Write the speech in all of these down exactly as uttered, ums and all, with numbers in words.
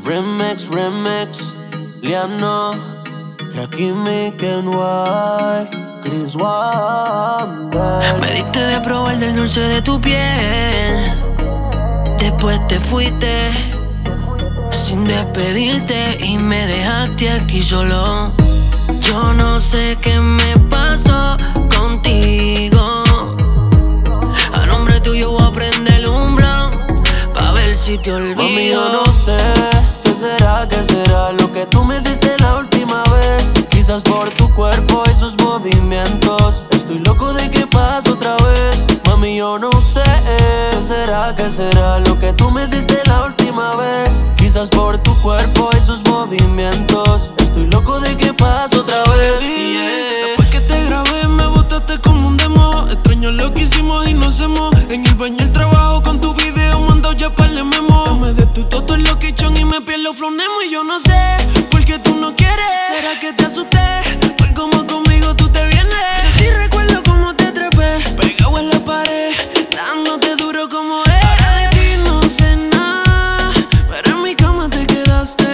Remix, remix, Liano, Rakimi, Kenway, Chris Wanda. Me diste de probar del dulce de tu piel. Después te fuiste sin despedirte y me dejaste aquí solo. Yo no sé qué me pasó contigo. A nombre tuyo voy a prender un blunt pa' ver si te olvido. Mami, yo no sé qué será, qué será lo que tú me hiciste la última vez. Quizás por tu cuerpo y sus movimientos estoy loco de que pase otra vez. Mami, yo no sé qué será, qué será lo que tú me hiciste la última vez. Quizás por tu cuerpo y sus movimientos estoy loco de que pase otra vez. Yeah. Después que te grabé me botaste como un demo. Extraño lo que hicimos y no hacemos. En el baño el trabajo con tu video mando ya par de memos. Me de tu todo en location y me pierdo flonemo. Y yo no sé por qué tú no quieres. ¿Será que te asusté? Por como conmigo tú te vienes. Yo sí recuerdo cómo te trepé pegado en la pared, dándote duro como es. Ahora de ti no sé nada, pero en mi cama te quedaste.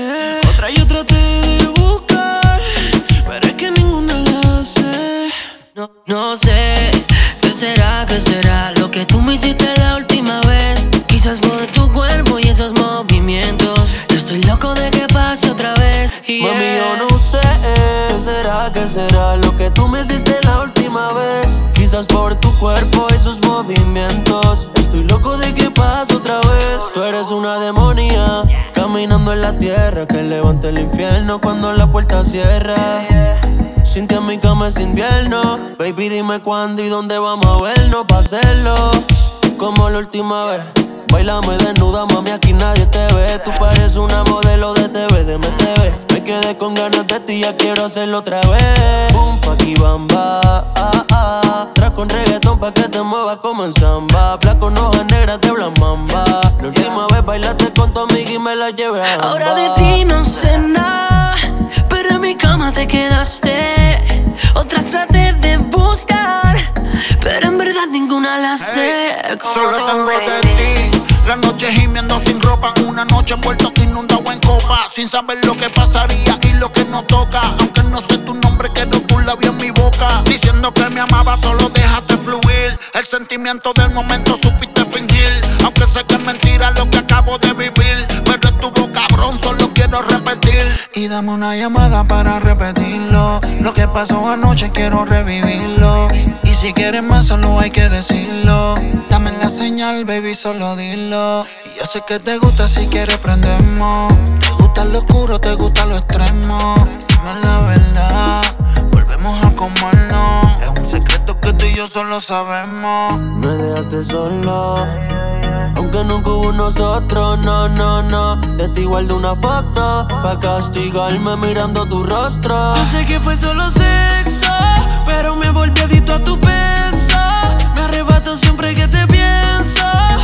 Otra yo traté de buscar, pero es que ninguna la hace. No, no sé qué será, qué será lo que tú me hiciste la última vez. Quizás por tu cuerpo y esos movimientos yo estoy loco de que pase otra vez. Yeah. Mami, yo no sé qué será, qué será lo que tú me hiciste la última vez. Quizás por tu cuerpo y sus movimientos estoy loco de que pase otra vez. Tú eres una demonia caminando en la tierra que levanta el infierno cuando la puerta cierra. Sin ti en mi cama es invierno. Baby, dime cuándo y dónde vamos a vernos pa' hacerlo como la última vez. Bailame desnuda, mami, aquí nadie te ve. Tú pareces una modelo de T V, de M T V. Me quedé con ganas de ti, ya quiero hacerlo otra vez. Pum, pa' aquí, bamba, ah, ah. Tras con reggaetón pa' que te muevas como en samba. Blanco con hojas negras de blanc mamba. La última vez bailaste con tu amiga y me la llevé a Gamba. Ahora de ti no sé nada, pero en mi cama te quedaste. Otras traté de buscar, pero en verdad ninguna la sé. Hey, solo tengo de ti la noche gimiendo sin ropa. Una noche envuelto inundado en copa, sin saber lo que pasaría y lo que nos toca. Aunque no sé tu nombre, quedo tu labio en mi boca. Diciendo que me amaba, solo déjate fluir. El sentimiento del momento supiste fingir. Aunque sé que es mentira lo que acabo de vivir, pero estuvo cabrón, solo quiero repetir. Y dame una llamada para repetirlo. Lo que pasó anoche quiero revivirlo. Y, y si quieres más solo hay que decirlo. Dame la señal, baby, solo dilo. Y yo sé que te gusta, si quieres prendemos. Te gusta lo oscuro, te gusta lo extremo. Dime la verdad, volvemos a comernos. Es un secreto que tú y yo solo sabemos. Me dejaste solo, aunque nunca hubo nosotros, no, no, no. De ti guardo una foto pa' castigarme mirando tu rostro. Yo sé que fue solo sexo, pero me volví adicto a tu peso. Me arrebato siempre que te pienso.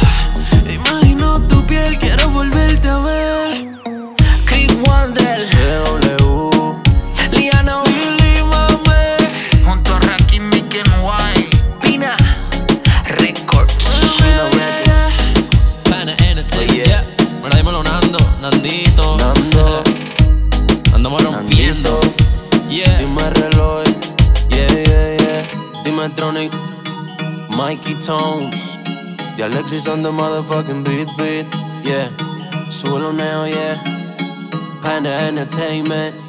Imagino tu piel, quiero volverte a ver. Chris Wanda, C W, Liano, Billy Mame, Junto a Rakimi, Kenway, Pina Records. Pana Entertainment, yeah. Ahora dímelo Nando, Nandito, Nando, andamos rompiendo, yeah. dime reloj, yeah, yeah, yeah. Dime Tronic, Mikey Tones, de Alexis on the motherfucking beat, beat, yeah. Súbelo neo, yeah. Panda Entertainment.